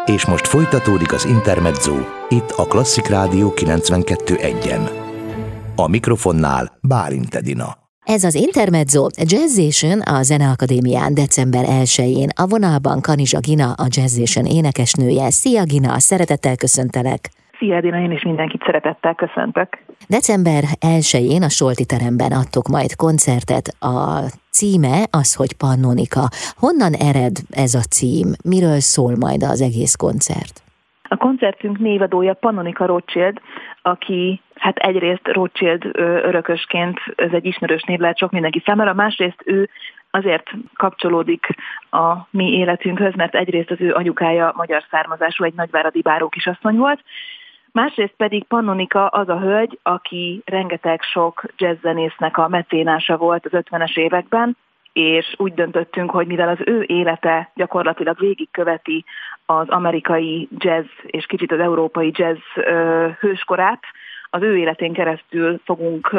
És most folytatódik az Intermezzo, itt a Klasszik Rádió 92.1-en. A mikrofonnál Bálint Edina. Ez az Intermezzo Jazzation a Zeneakadémián december 1-én. A vonalban Kanizsa Gina, a Jazzation énekesnője. Szia Gina, szeretettel köszöntelek! Szia Edina, én is mindenkit szeretettel köszöntök. December 1-én a Solti teremben adtok majd koncertet. A címe az, hogy Pannonika. Honnan ered ez a cím? Miről szól majd az egész koncert? A koncertünk névadója Pannonika Rothschild, aki egyrészt Rothschild örökösként, ez egy ismerős név lehet sok mindenki számára, másrészt ő azért kapcsolódik a mi életünkhöz, mert egyrészt az ő anyukája magyar származású, egy nagyváradi báró kisasszony volt, másrészt pedig Pannonika az a hölgy, aki rengeteg sok jazzzenésznek a mecénása volt az 50-es években, és úgy döntöttünk, hogy mivel az ő élete gyakorlatilag végigköveti az amerikai jazz és kicsit az európai jazz hőskorát, az ő életén keresztül fogunk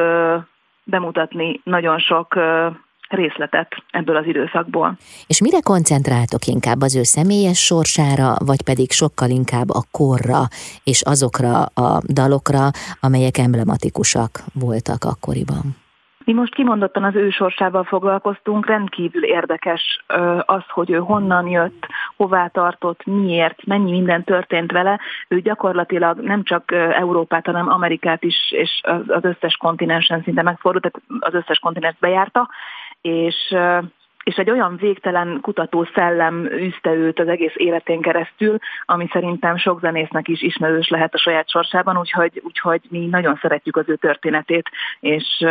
bemutatni nagyon sok részletet ebből az időszakból. És mire koncentráltok inkább, az ő személyes sorsára, vagy pedig sokkal inkább a korra és azokra a dalokra, amelyek emblematikusak voltak akkoriban? Mi most kimondottan az ő sorsával foglalkoztunk, rendkívül érdekes az, hogy ő honnan jött, hová tartott, miért, mennyi minden történt vele. Ő gyakorlatilag nem csak Európát, hanem Amerikát is, és az összes kontinensen szinte megfordult, tehát az összes kontinens bejárta, és egy olyan végtelen kutató szellem űzte őt az egész életén keresztül, ami szerintem sok zenésznek is ismerős lehet a saját sorsában, úgyhogy mi nagyon szeretjük az ő történetét, és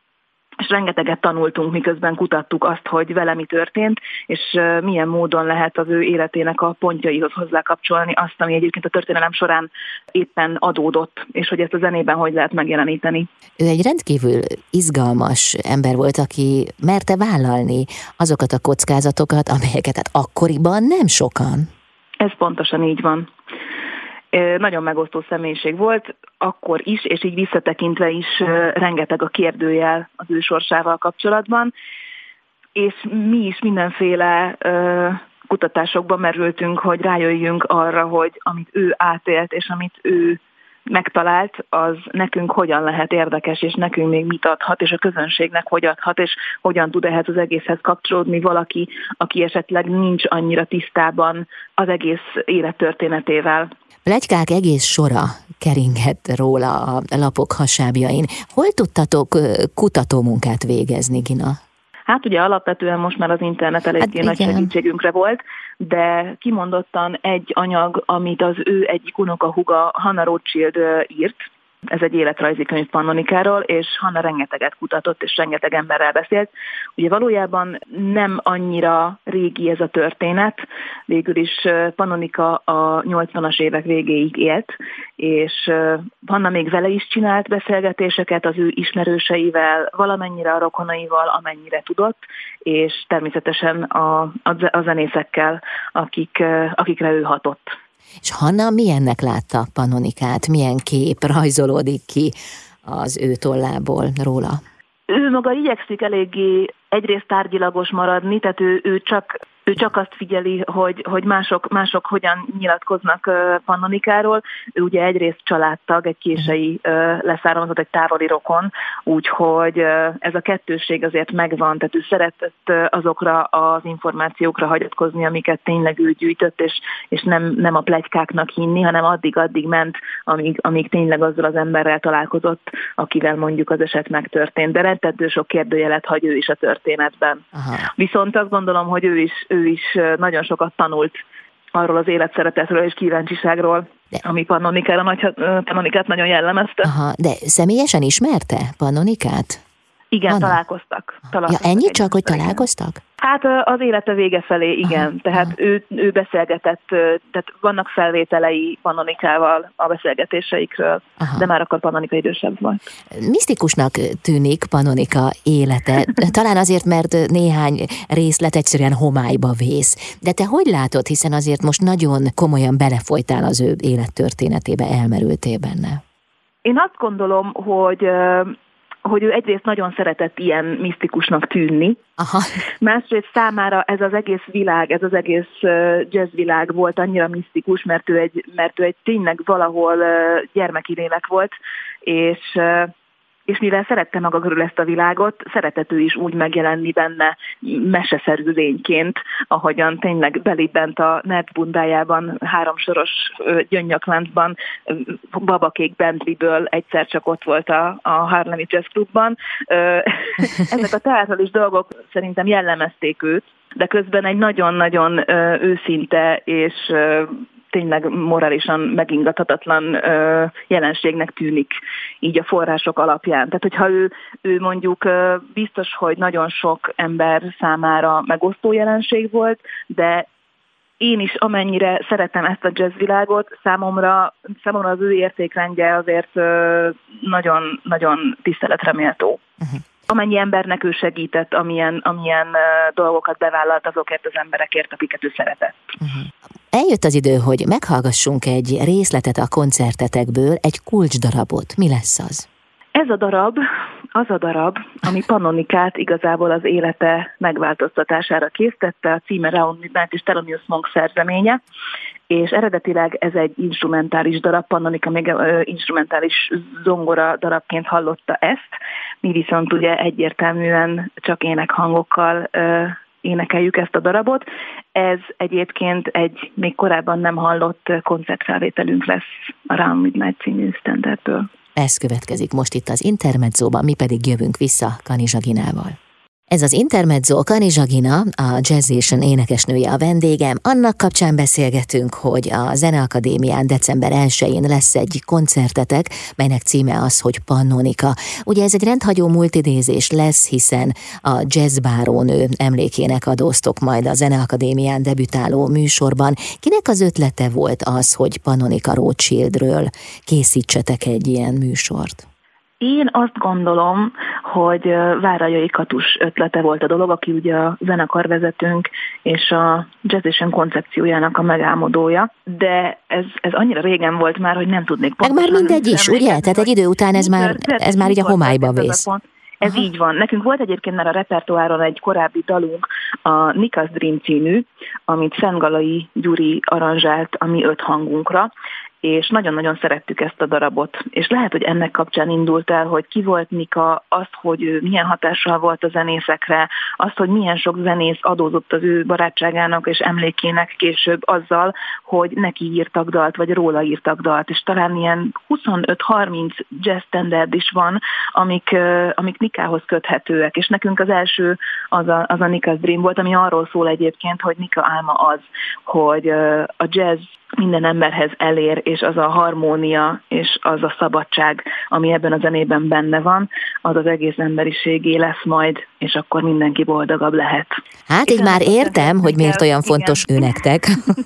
rengeteget tanultunk, miközben kutattuk azt, hogy vele mi történt, és milyen módon lehet az ő életének a pontjaihoz hozzákapcsolni azt, ami egyébként a történelem során éppen adódott, és hogy ezt a zenében hogy lehet megjeleníteni. Ő egy rendkívül izgalmas ember volt, aki merte vállalni azokat a kockázatokat, amelyeket akkoriban nem sokan. Ez pontosan így van. Nagyon megosztó személyiség volt, akkor is, és így visszatekintve is rengeteg a kérdőjel az ő sorsával kapcsolatban, és mi is mindenféle kutatásokban merültünk, hogy rájöjjünk arra, hogy amit ő átélt, és amit ő megtalált, az nekünk hogyan lehet érdekes, és nekünk még mit adhat, és a közönségnek hogy adhat, és hogyan tud ehhez az egészhez kapcsolódni valaki, aki esetleg nincs annyira tisztában az egész élettörténetével. Pletykák egész sora keringett róla a lapok hasábjain. Hol tudtatok kutatómunkát végezni, Gina? Hát ugye alapvetően most már az internet eléggé nagy segítségünkre volt, de kimondottan egy anyag, amit az ő egyik unokahúga Hannah Rothschild írt, ez egy életrajzi könyv Pannonikáról, és Hannah rengeteget kutatott, és rengeteg emberrel beszélt. Ugye valójában nem annyira régi ez a történet, végül is Pannonika a 80-as évek végéig élt, és Hannah még vele is csinált beszélgetéseket az ő ismerőseivel, valamennyire a rokonaival, amennyire tudott, és természetesen a zenészekkel, akikre ő hatott. És Hannah milyennek látta Pannonikát? Milyen kép rajzolódik ki az ő tollából róla? Ő maga igyekszik eléggé egyrészt tárgyilagos maradni, tehát ő csak azt figyeli, hogy mások hogyan nyilatkoznak Pannonikáról. Ő ugye egyrészt családtag, egy kései leszármazott, egy távoli rokon, úgyhogy ez a kettősség azért megvan, tehát ő szeretett azokra az információkra hagyatkozni, amiket tényleg ő gyűjtött, és nem a pletykáknak hinni, hanem addig ment, amíg tényleg azzal az emberrel találkozott, akivel mondjuk az eset megtörtént. De rettető sok kérdőjelet hagy ő is a történetben. Aha. Viszont azt gondolom, hogy ő is nagyon sokat tanult arról az életszeretetről és kíváncsiságról, ami Pannonikát nagyon jellemezte. Aha, de személyesen ismerte Pannonikát? Igen, találkoztak. Ennyi csak, hogy találkoztak? Hát az élete vége felé, igen. Tehát ő beszélgetett, tehát vannak felvételei Pannonikával a beszélgetéseikről, de már akkor Pannonika idősebb volt. Misztikusnak tűnik Pannonika élete, talán azért, mert néhány részlet egyszerűen homályba vész. De te hogy látod, hiszen azért most nagyon komolyan belefolytál az ő élettörténetébe, elmerültél benne? Én azt gondolom, hogy hogy ő egyrészt nagyon szeretett ilyen misztikusnak tűnni, Aha. Másrészt számára ez az egész világ, ez az egész jazzvilág volt annyira misztikus, mert ő egy tényleg valahol gyermeki lélek volt, és mivel szerette maga körül ezt a világot, szeretett ő is úgy megjelenni benne meseszerű lényként, ahogyan tényleg belibent a nerd bundájában, 3 soros gyöngyakláncban, babakék Bentley-ből egyszer csak ott volt a Harlemi Jazz Clubban. Ezek a teátrális dolgok szerintem jellemezték őt, de közben egy nagyon-nagyon őszinte és tényleg morálisan megingathatatlan jelenségnek tűnik így a források alapján. Tehát, hogyha ő mondjuk biztos, hogy nagyon sok ember számára megosztó jelenség volt, de én is, amennyire szeretem ezt a jazzvilágot, számomra az ő értékrendje azért nagyon tiszteletre méltó. Uh-huh. Amennyi embernek ő segített, amilyen dolgokat bevállalt azokért az emberekért, akiket ő szeretett. Uh-huh. Eljött az idő, hogy meghallgassunk egy részletet a koncertetekből, egy kulcsdarabot. Mi lesz az? Ez a darab, ami Pannonikát igazából az élete megváltoztatására késztette, a címe Round Midnight és Thelonious Monk szerzeménye, és eredetileg ez egy instrumentális darab, Pannonika még instrumentális zongora darabként hallotta ezt, mi viszont ugye egyértelműen csak énekhangokkal énekeljük ezt a darabot. Ez egyébként egy még korábban nem hallott koncertfelvételünk lesz a Round Midnight című standardből. Ez következik most itt az Intermezzóban, mi pedig jövünk vissza Kanizsa Ginával. Ez az Intermezzo, Kanizsa Gina, a Jazzation énekesnője a vendégem. Annak kapcsán beszélgetünk, hogy a Zeneakadémián december 1-én lesz egy koncertetek, melynek címe az, hogy Pannonika. Ugye ez egy rendhagyó multidézés lesz, hiszen a jazzbárónő emlékének adóztok majd a Zeneakadémián debütáló műsorban. Kinek az ötlete volt az, hogy Pannonika Rothschildről készítsetek egy ilyen műsort? Én azt gondolom, hogy Várajai Katus ötlete volt a dolog, aki ugye a zenekarvezetőnk és a Jazzation koncepciójának a megálmodója, de ez annyira régen volt már, hogy nem tudnék pontosan. Meg már mindegy is, ugye? Tehát egy idő után ez már így a homályba vész. Ez így van. Nekünk volt egyébként már a repertoáron egy korábbi dalunk, a Nika's Dream című, amit Szentgalai Gyuri aranzsált a mi 5 hangunkra, és nagyon-nagyon szerettük ezt a darabot. És lehet, hogy ennek kapcsán indult el, hogy ki volt Nika, azt, hogy ő milyen hatással volt a zenészekre, azt, hogy milyen sok zenész adózott az ő barátságának és emlékének később azzal, hogy neki írtak dalt, vagy róla írtak dalt. És talán ilyen 25-30 jazz standard is van, amik Nikához köthetőek. És nekünk az első az a Nika's Dream volt, ami arról szól egyébként, hogy Nika álma az, hogy a jazz minden emberhez elér, és az a harmónia, és az a szabadság, ami ebben a zenében benne van, az az egész emberiségé lesz majd, és akkor mindenki boldogabb lehet. Hát így már értem, hogy miért olyan fontos ő nektek.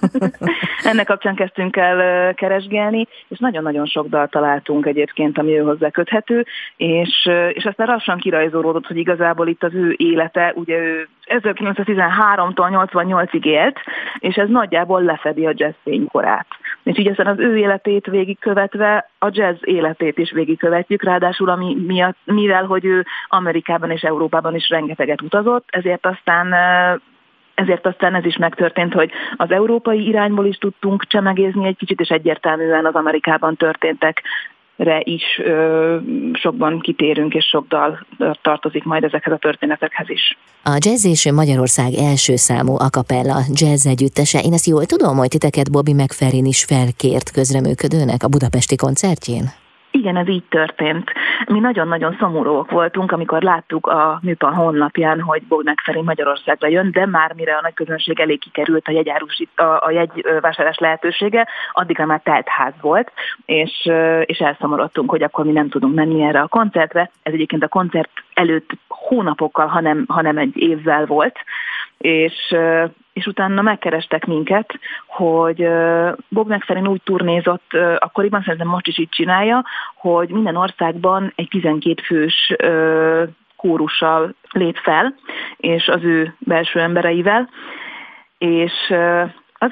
Ennek kapcsán kezdtünk el keresgélni, és nagyon-nagyon sok dalt találtunk egyébként, ami ő hozzá köthető, és aztán lassan kirajzolódott, hogy igazából itt az ő élete, ugye ő 1913-tól 88-ig élt, és ez nagyjából lefedi a jazz fénykorát. És így aztán az ő életét végigkövetve a jazz életét is végigkövetjük, ráadásul mivel hogy ő Amerikában és Európában is rengeteget utazott, ezért aztán ez is megtörtént, hogy az európai irányból is tudtunk csemegézni egy kicsit, és egyértelműen az Amerikában történtekre is sokban kitérünk, és sok dal tartozik majd ezekhez a történetekhez is. A Jazzation Magyarország első számú a cappella jazz együttese. Én ezt jól tudom, hogy titeket Bobby McFerrin is felkért közreműködőnek a budapesti koncertjén? Igen, ez így történt. Mi nagyon-nagyon szomorúak voltunk, amikor láttuk a Műpan honlapján, hogy Bobby McFerrin Magyarországra jön, de már mire a nagy közönség elé kikerült a jegyvásárlás lehetősége, addigra már telt ház volt, és elszomorodtunk, hogy akkor mi nem tudunk menni erre a koncertre. Ez egyébként a koncert előtt hónapokkal, hanem egy évvel volt, és utána megkerestek minket, hogy Bob McFerrin úgy turnézott, akkoriban szerintem most is így csinálja, hogy minden országban egy 12 fős kórussal lép fel, és az ő belső embereivel, és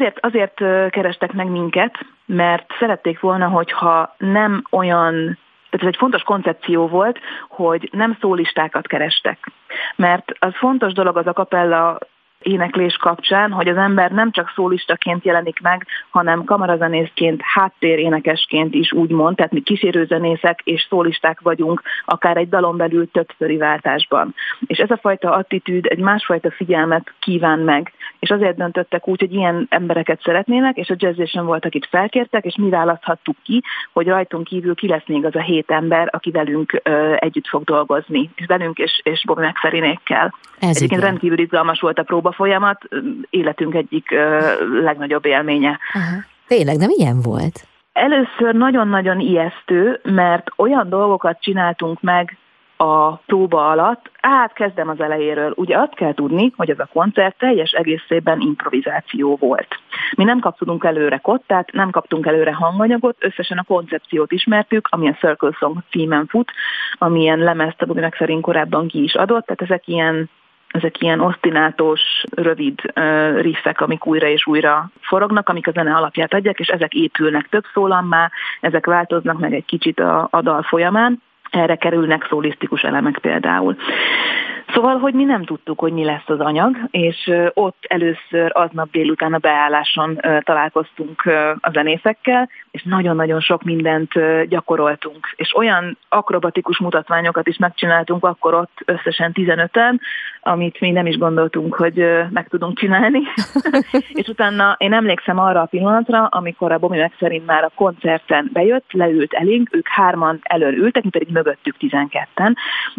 azért kerestek meg minket, mert szerették volna, hogyha nem olyan Tehát ez egy fontos koncepció volt, hogy nem szólistákat kerestek. Mert az fontos dolog az a kapella éneklés kapcsán, hogy az ember nem csak szólistaként jelenik meg, hanem kamarazenészként, háttérénekesként is úgymond, tehát mi kísérőzenészek és szólisták vagyunk, akár egy dalon belül többszöri váltásban. És ez a fajta attitűd egy másfajta figyelmet kíván meg, és azért döntöttek úgy, hogy ilyen embereket szeretnének, és a Jazzation volt, akit felkértek, és mi választhattuk ki, hogy rajtunk kívül ki lesz még az a 7 ember, aki velünk együtt fog dolgozni, és velünk és Bobby McFerrinékkel. Egyébként rendkívül izgalmas volt a próba folyamat, életünk egyik legnagyobb élménye. Aha. Tényleg, de milyen volt? Először nagyon-nagyon ijesztő, mert olyan dolgokat csináltunk meg a próba alatt, kezdem az elejéről. Ugye azt kell tudni, hogy ez a koncert teljes egészében improvizáció volt. Mi nem kaptunk előre kottát, nem kaptunk előre hanganyagot, összesen a koncepciót ismertük, ami a Circle Song címen fut, amilyen lemezt a Bobby McFerrin korábban ki is adott, tehát ezek ilyen osztinátos, rövid riffek, amik újra és újra forognak, amik a zene alapját adják, és ezek épülnek több szólammá, ezek változnak meg egy kicsit a dal folyamán, erre kerülnek szólisztikus elemek például. Szóval, hogy mi nem tudtuk, hogy mi lesz az anyag, és ott először aznap délután a beálláson találkoztunk a zenészekkel, és nagyon-nagyon sok mindent gyakoroltunk. És olyan akrobatikus mutatványokat is megcsináltunk akkor ott összesen 15-en, amit mi nem is gondoltunk, hogy meg tudunk csinálni. És utána én emlékszem arra a pillanatra, amikor a Bobby McFerrin már a koncerten bejött, leült elénk, ők 3-an elől ültek, mi pedig mögöttük 12-en,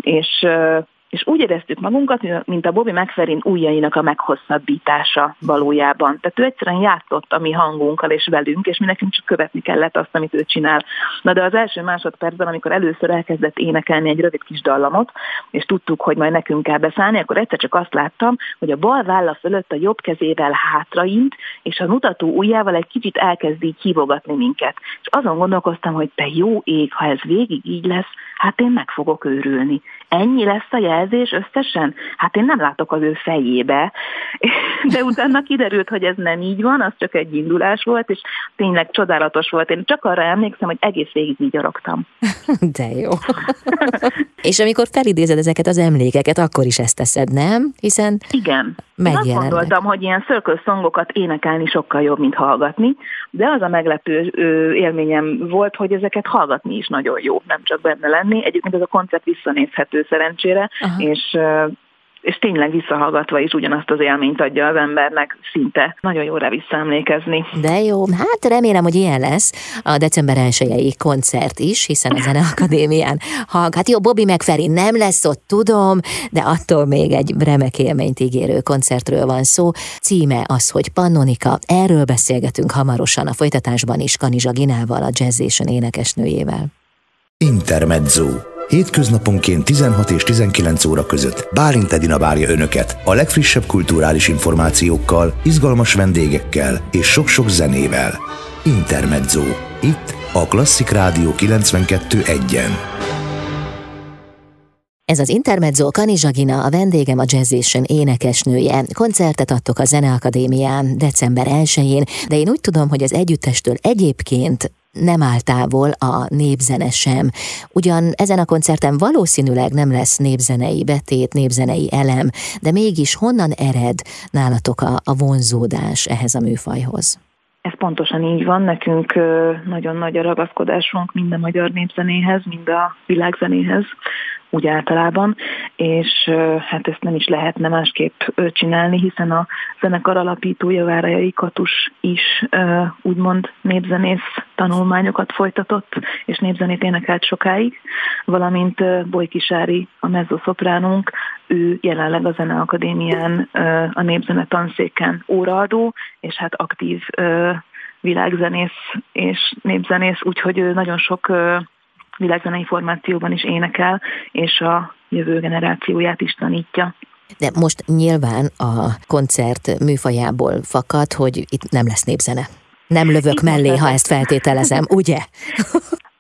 és úgy éreztük magunkat, mint a Bobby McFerrin ujjainak a meghosszabbítása valójában. Tehát ő egyszerűen játszott a mi hangunkkal és velünk, és mi nekünk csak követni kellett azt, amit ő csinál. Na de az első másodpercben, amikor először elkezdett énekelni egy rövid kis dallamot, és tudtuk, hogy majd nekünk kell beszállni, akkor egyszer csak azt láttam, hogy a bal válla fölött a jobb kezével hátraint, és a mutató ujjával egy kicsit elkezd így hívogatni minket. És azon gondolkoztam, hogy te jó ég, ha ez végig így lesz, hát én meg fogok őrülni. Ennyi lesz a jelzés összesen? Hát én nem látok az ő fejébe. De utána kiderült, hogy ez nem így van, az csak egy indulás volt, és tényleg csodálatos volt. Én csak arra emlékszem, hogy egész végig így gyarogtam. De jó. És amikor felidézed ezeket az emlékeket, akkor is ezt teszed, nem? Hiszen igen. Én azt gondoltam, hogy ilyen circle songokat énekelni sokkal jobb, mint hallgatni, de az a meglepő élményem volt, hogy ezeket hallgatni is nagyon jó, nem csak benne lenni. Egyébként ez a koncert visszanézhető szerencsére, és tényleg visszahallgatva is ugyanazt az élményt adja az embernek szinte. Nagyon jó rá visszaemlékezni. De jó, hát remélem, hogy ilyen lesz a december 1-i koncert is, hiszen a Zeneakadémián hát jó, Bobby McFerrin nem lesz ott, tudom, de attól még egy remek élményt ígérő koncertről van szó. Címe az, hogy Pannonika, erről beszélgetünk hamarosan a folytatásban is Kanizsa Ginával, a Jazzation énekesnőjével. Intermezzo. Hétköznaponként 16 és 19 óra között Bálint Edina várja Önöket a legfrissebb kulturális információkkal, izgalmas vendégekkel és sok-sok zenével. Intermezzo. Itt a Klasszik Rádió 92.1-en. Ez az Intermezzo, Kanizsa Gina, a vendégem, a Jazzation énekesnője. Koncertet adtok a Zeneakadémián december 1-én, de én úgy tudom, hogy az együttestől egyébként nem áll távol a népzene sem. Ugyan ezen a koncerten valószínűleg nem lesz népzenei betét, népzenei elem, de mégis honnan ered nálatok a vonzódás ehhez a műfajhoz? Ez pontosan így van, nekünk nagyon nagy a ragaszkodásunk mind a magyar népzenéhez, mind a világzenéhez, úgy általában, és hát ezt nem is lehetne másképp csinálni, hiszen a zenekar alapítója, Várajai Katus is úgymond népzenész tanulmányokat folytatott, és népzenét énekelt sokáig, valamint Bojki Sári, a mezzoszopránunk, ő jelenleg a Zeneakadémián a népzene tanszéken óraadó, és hát aktív világzenész és népzenész, úgyhogy ő nagyon sok világzenei formációban is énekel, és a jövő generációját is tanítja. De most nyilván a koncert műfajából fakad, hogy itt nem lesz népzene. Nem lövök mellé, ha ezt feltételezem, ugye?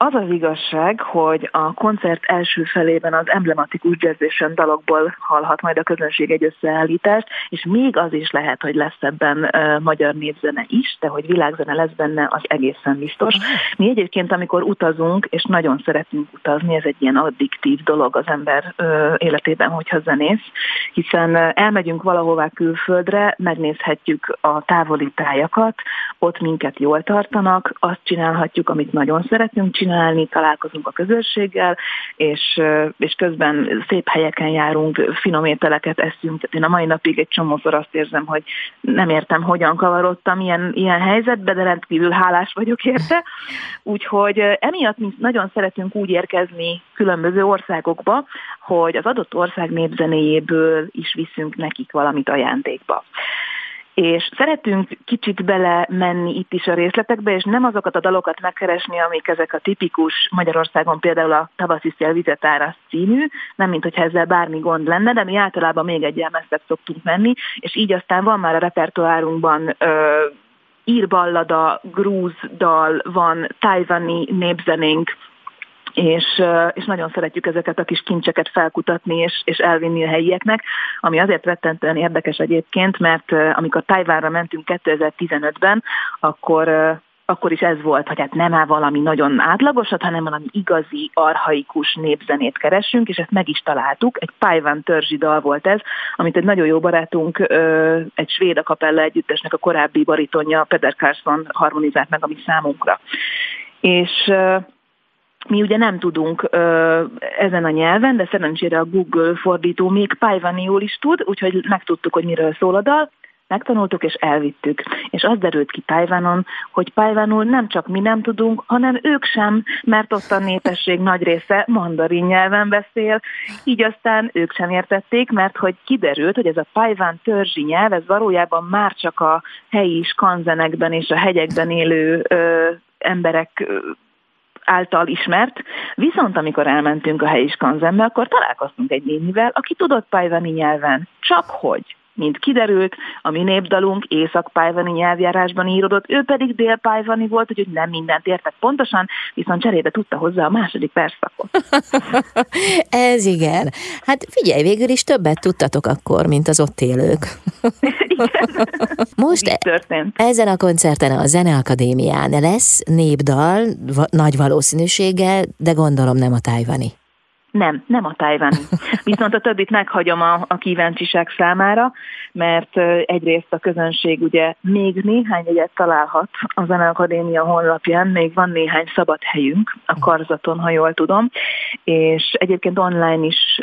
Az az igazság, hogy a koncert első felében az emblematikus Jazz dalokból hallhat majd a közönség egy összeállítást, és még az is lehet, hogy lesz ebben magyar népzene is, de hogy világzene lesz benne, az egészen biztos. Mi egyébként, amikor utazunk, és nagyon szeretünk utazni, ez egy ilyen addiktív dolog az ember életében, hogyha zenész, hiszen elmegyünk valahová külföldre, megnézhetjük a távoli tájakat, ott minket jól tartanak, azt csinálhatjuk, amit nagyon szeretünk csinálni, találkozunk a közösséggel, és közben szép helyeken járunk, finom ételeket eszünk. Tehát én a mai napig egy csomószor azt érzem, hogy nem értem, hogyan kavarodtam ilyen helyzetbe, de rendkívül hálás vagyok érte. Úgyhogy emiatt mi nagyon szeretünk úgy érkezni különböző országokba, hogy az adott ország népzenéjéből is viszünk nekik valamit ajándékba. És szeretünk kicsit belemenni itt is a részletekbe, és nem azokat a dalokat megkeresni, amik ezek a tipikus, Magyarországon például a Tavaszi szél vizet árasz című, nem mint hogyha ezzel bármi gond lenne, de mi általában még egyel messzebb szoktunk menni, és így aztán van már a repertoárunkban írballada, grúz dal, van tajvani népzenénk, és nagyon szeretjük ezeket a kis kincseket felkutatni és elvinni a helyieknek, ami azért rettentően érdekes egyébként, mert amikor Tajvánra mentünk 2015-ben, akkor is ez volt, hogy hát nem áll valami nagyon átlagosat, hanem valami igazi, archaikus népzenét keresünk, és ezt meg is találtuk. Egy Paiwan törzsi dal volt ez, amit egy nagyon jó barátunk, egy svéd a kapella együttesnek a korábbi baritonja, Peder Carlsson harmonizált meg a mi számunkra. És mi ugye nem tudunk ezen a nyelven, de szerencsére a Google fordító még paiwaniul is tud, úgyhogy megtudtuk, hogy miről szól a dal, megtanultuk és elvittük. És az derült ki Tajvanon, hogy paiwanul nem csak mi nem tudunk, hanem ők sem, mert ott a népesség nagy része mandarin nyelven beszél, így aztán ők sem értették, mert hogy kiderült, hogy ez a Paiwan törzsi nyelv, ez valójában már csak a helyi skanzenekben és a hegyekben élő emberek által ismert, viszont amikor elmentünk a helyi skanzenbe, akkor találkoztunk egy nénivel, aki tudott paiwani nyelven, csak hogy, mint kiderült, a mi népdalunk észak-paiwani nyelvjárásban íródott, ő pedig dél-paiwani volt, úgyhogy nem mindent értett pontosan, viszont cserébe tudta hozzá a második versszakot. Ez igen. Hát figyelj, végül is többet tudtatok akkor, mint az ott élők. Igen. Most történt. Ezen a koncerten a Zeneakadémián lesz népdal, nagy valószínűséggel, de gondolom nem a tajvani. Nem a tajvani. Viszont a többit meghagyom a kíváncsiság számára, mert egyrészt a közönség ugye még néhány jegyet találhat a Zeneakadémia honlapján, még van néhány szabad helyünk a karzaton, ha jól tudom, és egyébként online is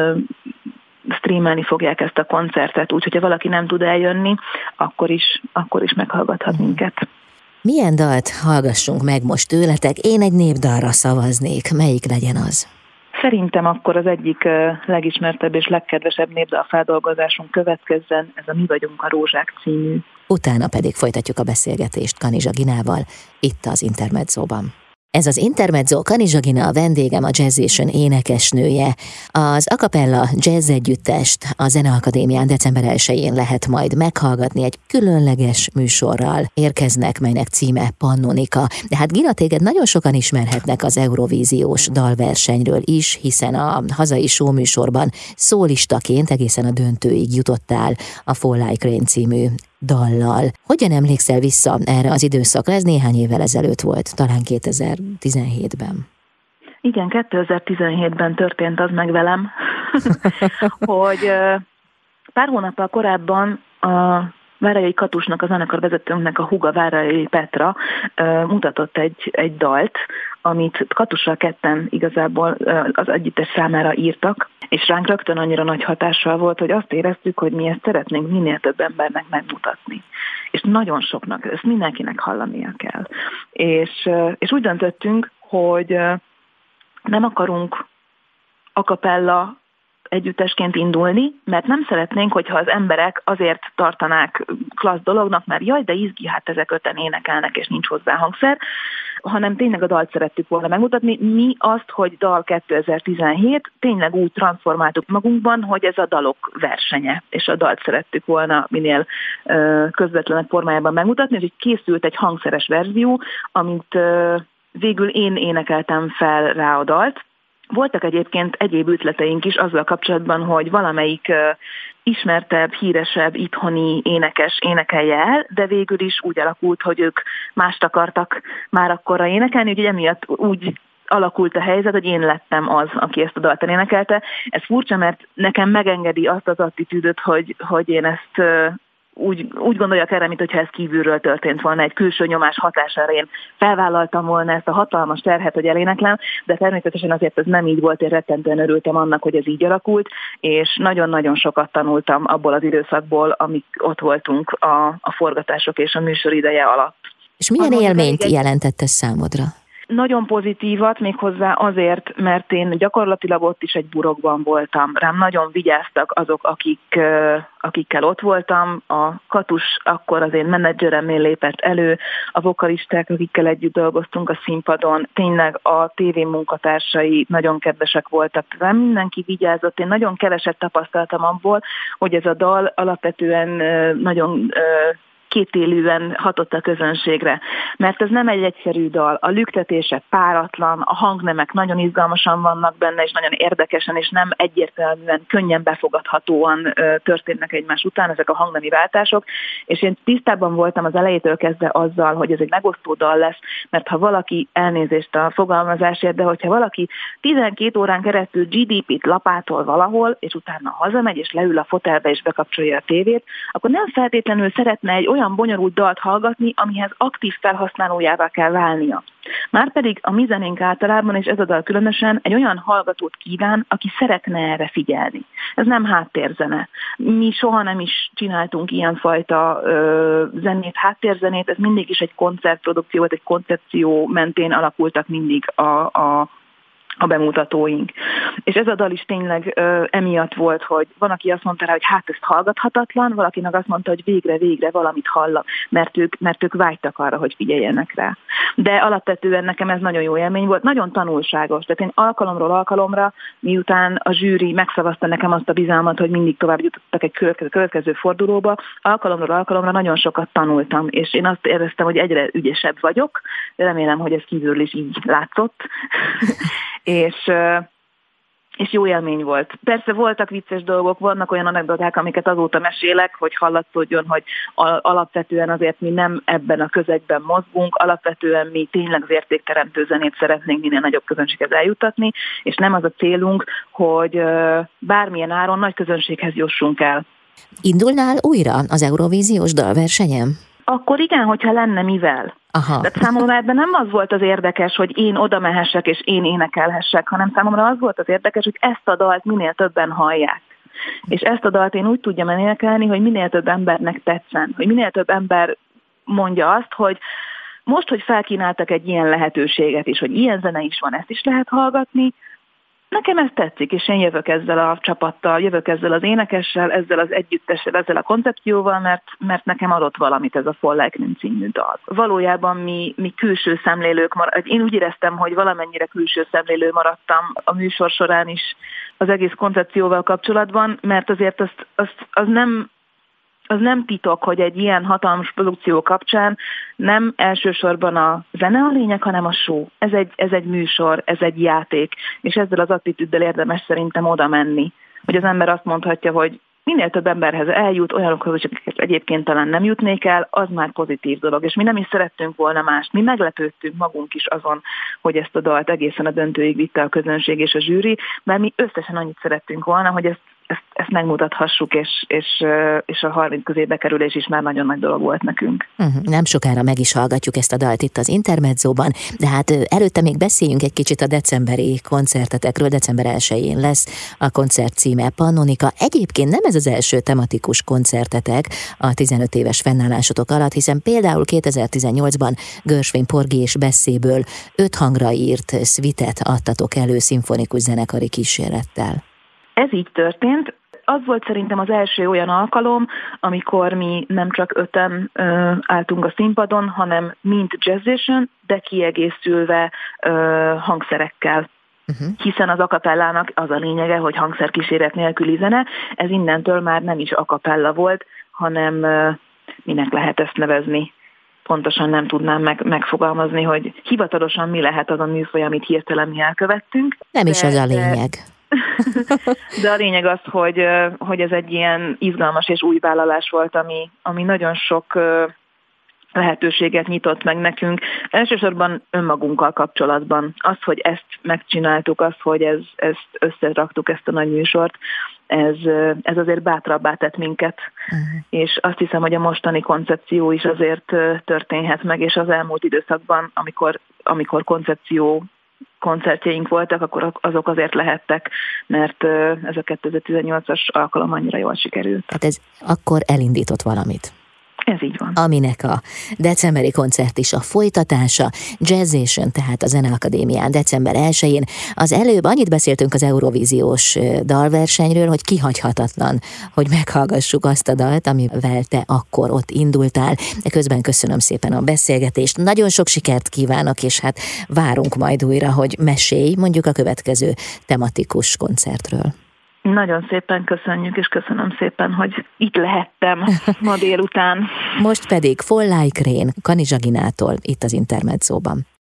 streamelni fogják ezt a koncertet, úgyhogy ha valaki nem tud eljönni, akkor is meghallgathat minket. Milyen dalt hallgassunk meg most tőletek? Én egy népdalra szavaznék. Melyik legyen az? Szerintem akkor az egyik legismertebb és legkedvesebb népdal feldolgozásunk következzen, ez a Mi vagyunk a rózsák című. Utána pedig folytatjuk a beszélgetést Kanizsa Ginával, itt az Intermedzóban. Ez az Intermezzo, Kanizsa Gina a vendégem, a Jazzation énekesnője. Az a cappella jazz együttest a Zeneakadémián december 1-én lehet majd meghallgatni egy különleges műsorral. Érkeznek, melynek címe Pannonika. De hát Gina, téged nagyon sokan ismerhetnek az Eurovíziós dalversenyről is, hiszen a hazai showműsorban szólistaként egészen a döntőig jutottál a Fall Like Rain című dallal. Hogyan emlékszel vissza erre az időszakra? Ez néhány évvel ezelőtt volt, talán 2017-ben. Igen, 2017-ben történt az meg velem, hogy pár hónappal korábban a Várajai Katusnak, a zenekarvezetőnknek a húga, Várajai Petra mutatott egy dalt, amit Katussal ketten igazából az együttes számára írtak, és ránk rögtön annyira nagy hatással volt, hogy azt éreztük, hogy mi ezt szeretnénk minél több embernek megmutatni. És nagyon soknak, ezt mindenkinek hallania kell. És úgy döntöttünk, hogy nem akarunk a cappella együttesként indulni, mert nem szeretnénk, hogyha az emberek azért tartanák klassz dolognak, mert jaj, de izgi, hát ezek öten énekelnek, és nincs hozzá hangszer, hanem tényleg a dalt szerettük volna megmutatni. Mi azt, hogy dal 2017, tényleg úgy transformáltuk magunkban, hogy ez a dalok versenye, és a dalt szerettük volna minél közvetlenebb formájában megmutatni, hogy készült egy hangszeres verzió, amit végül én énekeltem fel rá a dalt. Voltak egyébként egyéb ötleteink is azzal kapcsolatban, hogy valamelyik ismertebb, híresebb itthoni énekes énekelje el, de végül is úgy alakult, hogy ők mást akartak már akkorra énekelni, úgyhogy emiatt úgy alakult a helyzet, hogy én lettem az, aki ezt a dalt énekelte. Ez furcsa, mert nekem megengedi azt az attitűdöt, hogy én ezt úgy gondoljak erre, mintha ez kívülről történt volna, egy külső nyomás hatására én felvállaltam volna ezt a hatalmas terhet, hogy eléneklem, de természetesen azért ez nem így volt, én rettentően örültem annak, hogy ez így alakult, és nagyon-nagyon sokat tanultam abból az időszakból, amik ott voltunk a forgatások és a műsor ideje alatt. És milyen élményt jelentett ez számodra? Nagyon pozitívat, méghozzá azért, mert én gyakorlatilag ott is egy burokban voltam. Rám nagyon vigyáztak azok, akikkel ott voltam. A Katus akkor az én menedzseremmé lépett elő, a vokalisták, akikkel együtt dolgoztunk a színpadon, tényleg a tévé munkatársai nagyon kedvesek voltak. Rám mindenki vigyázott, én nagyon keveset tapasztaltam abból, hogy ez a dal alapvetően nagyon kétélűen hatott a közönségre, mert ez nem egy egyszerű dal, a lüktetése páratlan, a hangnemek nagyon izgalmasan vannak benne, és nagyon érdekesen, és nem egyértelműen, könnyen befogadhatóan történnek egymás után ezek a hangnemi váltások, és én tisztában voltam az elejétől kezdve azzal, hogy ez egy megosztó dal lesz, mert ha valaki, elnézést a fogalmazásért, de hogyha valaki 12 órán keresztül GDP-t lapátol valahol, és utána hazamegy, és leül a fotelbe, és bekapcsolja a tévét, akkor nem feltétlenül szeretne egy olyan bonyolult dalt hallgatni, amihez aktív felhasználójává kell válnia. Márpedig a mi zenénk általában, és ez a dal különösen, egy olyan hallgatót kíván, aki szeretne erre figyelni. Ez nem háttérzene. Mi soha nem is csináltunk ilyenfajta zenét, háttérzenét, ez mindig is egy koncertprodukció, vagy egy koncepció mentén alakultak mindig a bemutatóink. És ez a dal is tényleg emiatt volt, hogy van, aki azt mondta rá, hogy hát ez hallgathatatlan, valakinek azt mondta, hogy végre valamit hallak, mert ők vágytak arra, hogy figyeljenek rá. De alapvetően nekem ez nagyon jó élmény volt, nagyon tanulságos. Tehát én alkalomról alkalomra, miután a zsűri megszavazta nekem azt a bizalmat, hogy mindig tovább jutottak egy következő fordulóba, alkalomról alkalomra nagyon sokat tanultam, és én azt éreztem, hogy egyre ügyesebb vagyok, remélem, hogy ez kívül is így látszott. És jó élmény volt. Persze voltak vicces dolgok, vannak olyan anekdoták, amiket azóta mesélek, hogy hallatszódjon, hogy alapvetően azért mi nem ebben a közegben mozgunk, alapvetően mi tényleg az értékteremtő zenét szeretnénk minél nagyobb közönséghez eljuttatni, és nem az a célunk, hogy bármilyen áron nagy közönséghez jussunk el. Indulnál újra az Eurovíziós dalversenyen? Akkor igen, hogyha lenne mivel. Aha. Tehát számomra ebben nem az volt az érdekes, hogy én oda mehessek és én énekelhessek, hanem számomra az volt az érdekes, hogy ezt a dalt minél többen hallják. És ezt a dalt én úgy tudjam énekelni, hogy minél több embernek tetszen, hogy minél több ember mondja azt, hogy most, hogy felkínáltak egy ilyen lehetőséget is, hogy ilyen zene is van, ezt is lehet hallgatni, nekem ez tetszik, és én jövök ezzel a csapattal, jövök ezzel az énekessel, ezzel az együttessel, ezzel a koncepcióval, mert nekem adott valamit ez a Fall Like Rain című dal. Valójában mi külső szemlélők én úgy éreztem, hogy valamennyire külső szemlélő maradtam a műsor során is az egész koncepcióval kapcsolatban, mert azért az nem titok, hogy egy ilyen hatalmas produkció kapcsán nem elsősorban a zene a lényeg, hanem a show. Ez egy műsor, ez egy játék, és ezzel az attitűddel érdemes szerintem oda menni, hogy az ember azt mondhatja, hogy minél több emberhez eljut, olyanokhoz, akiket egyébként talán nem jutnék el, az már pozitív dolog, és mi nem is szerettünk volna mást. Mi meglepődtünk magunk is azon, hogy ezt a dalt egészen a döntőig vitte a közönség és a zsűri, mert mi összesen annyit szerettünk volna, hogy ezt megmutathassuk, és a 30 közé bekerülés is már nagyon nagy dolog volt nekünk. Nem sokára meg is hallgatjuk ezt a dalt itt az Intermedzóban, de hát előtte még beszéljünk egy kicsit a decemberi koncertetekről. December 1-én lesz a koncert címe Pannonika. Egyébként nem ez az első tematikus koncertetek a 15 éves fennállásotok alatt, hiszen például 2018-ban Gershwin Porgy és Besséből 5 hangra írt szvitet adtatok elő szimfonikus zenekari kísérettel. Ez így történt. Az volt szerintem az első olyan alkalom, amikor mi nem csak 5-en álltunk a színpadon, hanem mint jazzation, de kiegészülve hangszerekkel. Hiszen az akapellának az a lényege, hogy hangszerkíséret nélküli zene, ez innentől már nem is akapella volt, hanem minek lehet ezt nevezni? pontosan nem tudnám megfogalmazni, hogy hivatalosan mi lehet az a műfaj, amit hirtelen mi elkövettünk. Nem is az a lényeg. De a lényeg az, hogy ez egy ilyen izgalmas és új vállalás volt, ami nagyon sok lehetőséget nyitott meg nekünk. Elsősorban önmagunkkal kapcsolatban. Az, hogy ezt megcsináltuk, az, hogy ezt összeraktuk, ezt a nagy műsort, ez azért bátrabbá tett minket. És azt hiszem, hogy a mostani koncepció is azért történhet meg, és az elmúlt időszakban, amikor koncertjeink voltak, akkor azok azért lehettek, mert ez a 2018-as alkalom annyira jól sikerült. Tehát ez akkor elindított valamit. Ez így van. Aminek a decemberi koncert is a folytatása, Jazzation, tehát a Zeneakadémián december 1-én. Az előbb annyit beszéltünk az Eurovíziós dalversenyről, hogy kihagyhatatlan, hogy meghallgassuk azt a dalt, amivel te akkor ott indultál. De közben köszönöm szépen a beszélgetést. Nagyon sok sikert kívánok, és hát várunk majd újra, hogy mesélj mondjuk a következő tematikus koncertről. Nagyon szépen köszönjük, és köszönöm szépen, hogy itt lehettem ma délután. Most pedig Fall Like Rain Kanizsa Ginától itt az Intermedzóban.